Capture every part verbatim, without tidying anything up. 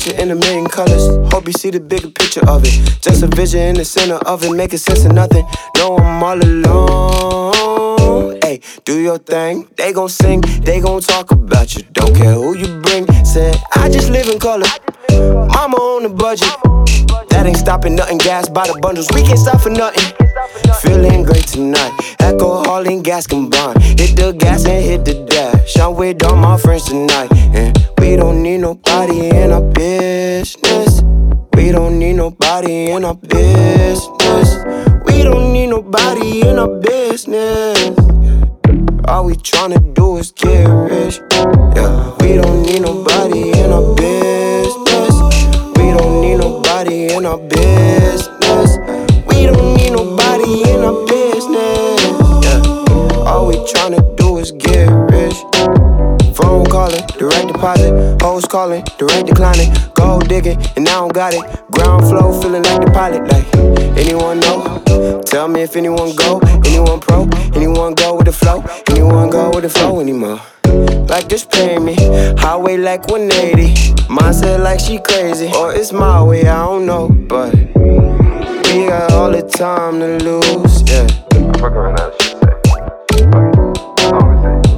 picture in a million colors. Hope you see the bigger picture of it. Just a vision in the center of it, making sense of nothing. No, I'm all alone. Hey, do your thing. They gon' sing, they gon' talk about you. Don't care who you bring. Said, I just live in color. Mama on the budget. That ain't stopping nothing. Gas by the bundles. We can't stop for nothing. Feeling great tonight. Alcohol and gas combined. Hit the gas and hit the dash. I'm with all my friends tonight. And we don't need nobody in our business. We don't need nobody in our business. We don't need nobody in our business. All we tryna do is get rich. Yeah, we don't need nobody in our business. We don't need nobody in our business. We don't need nobody in our business. Yeah, all we tryna do is get rich. Phone calling, direct deposit. Hoes calling, direct declining. Gold digging, and I don't got it. Ground floor, feeling like the pilot. Like, anyone know? Tell me if anyone go, anyone pro, anyone go with the flow, anyone go with the flow anymore. Like this pay me, highway like one eighty. Mindset like she crazy, or it's my way, I don't know. But we got all the time to lose, yeah. I'm fucking right now, shit say. Fuck it, that's all I'm saying.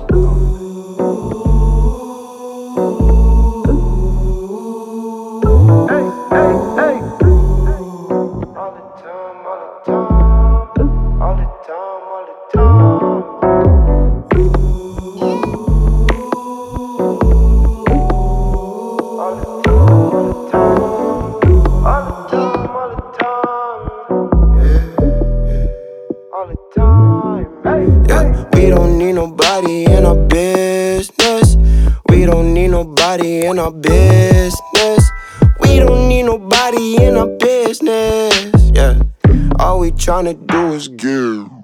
We don't need nobody in our business. We don't need nobody in our business. We don't need nobody in our business. Yeah, all we tryna do is give.